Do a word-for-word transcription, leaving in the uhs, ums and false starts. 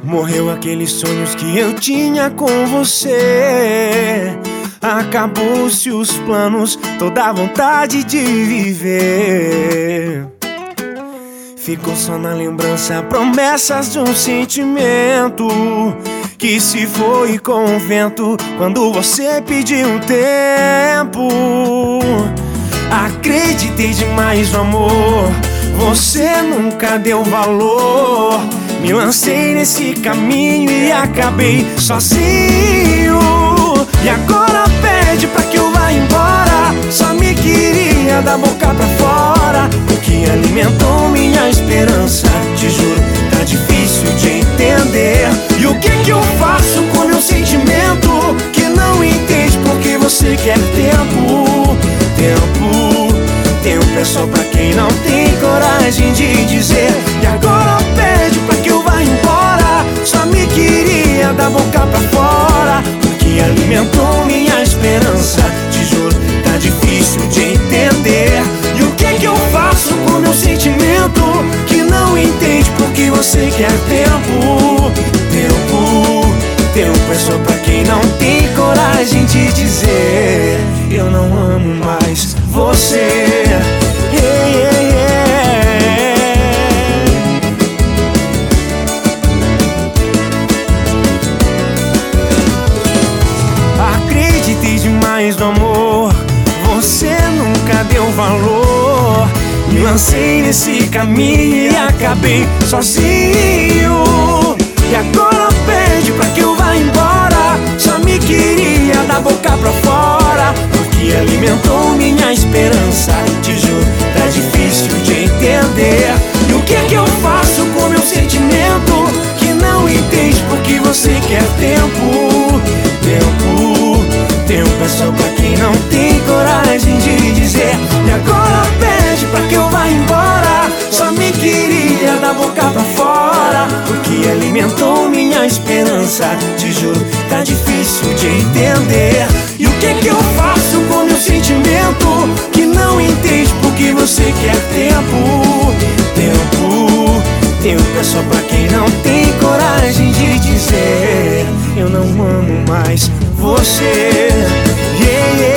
Morreu aqueles sonhos que eu tinha com você. Acabou-se os planos, toda a vontade de viver. Ficou só na lembrança promessas de um sentimento que se foi com o vento quando você pediu um tempo. Acreditei demais no amor, você nunca deu valor. Me lancei nesse caminho e acabei sozinho. E agora pede pra que eu vá embora. Só me queria da boca pra fora, o que alimentou minha esperança. Te juro, tá difícil de entender. E o que que eu faço com meu sentimento que não entende porque você quer tempo? Tempo, tempo é só pra quem não tem coragem de dizer. E agora pede pra que eu vá embora. Só me queria da boca pra fora, o que alimentou minha esperança. Te juro, tá difícil de entender. E o que que eu faço com meu sentimento que não entende porque você quer tempo? Tempo, tempo é só pra quem não tem coragem de dizer eu não amo mais você. Yeah, yeah, yeah. Acreditei demais no amor, você nunca deu valor. Me lancei nesse caminho e acabei sozinho. E agora pede pra que eu vá embora. Só me queria da boca pra fora, o que alimentou minha esperança. Te juro, tá difícil de entender. E o que que eu faço com meu sentimento que não entende porque você quer tempo? Tempo, tempo é só pra quem não tem coragem de dizer. E agora pede pra que eu vá embora. Só me queria da boca pra fora, o que alimentou minha esperança. Te juro, tá difícil de entender. E o que que eu faço com meu sentimento que não entende porque você quer tempo? Tempo, tempo é só pra quem não tem coragem de dizer eu não amo mais você. Yeah, yeah.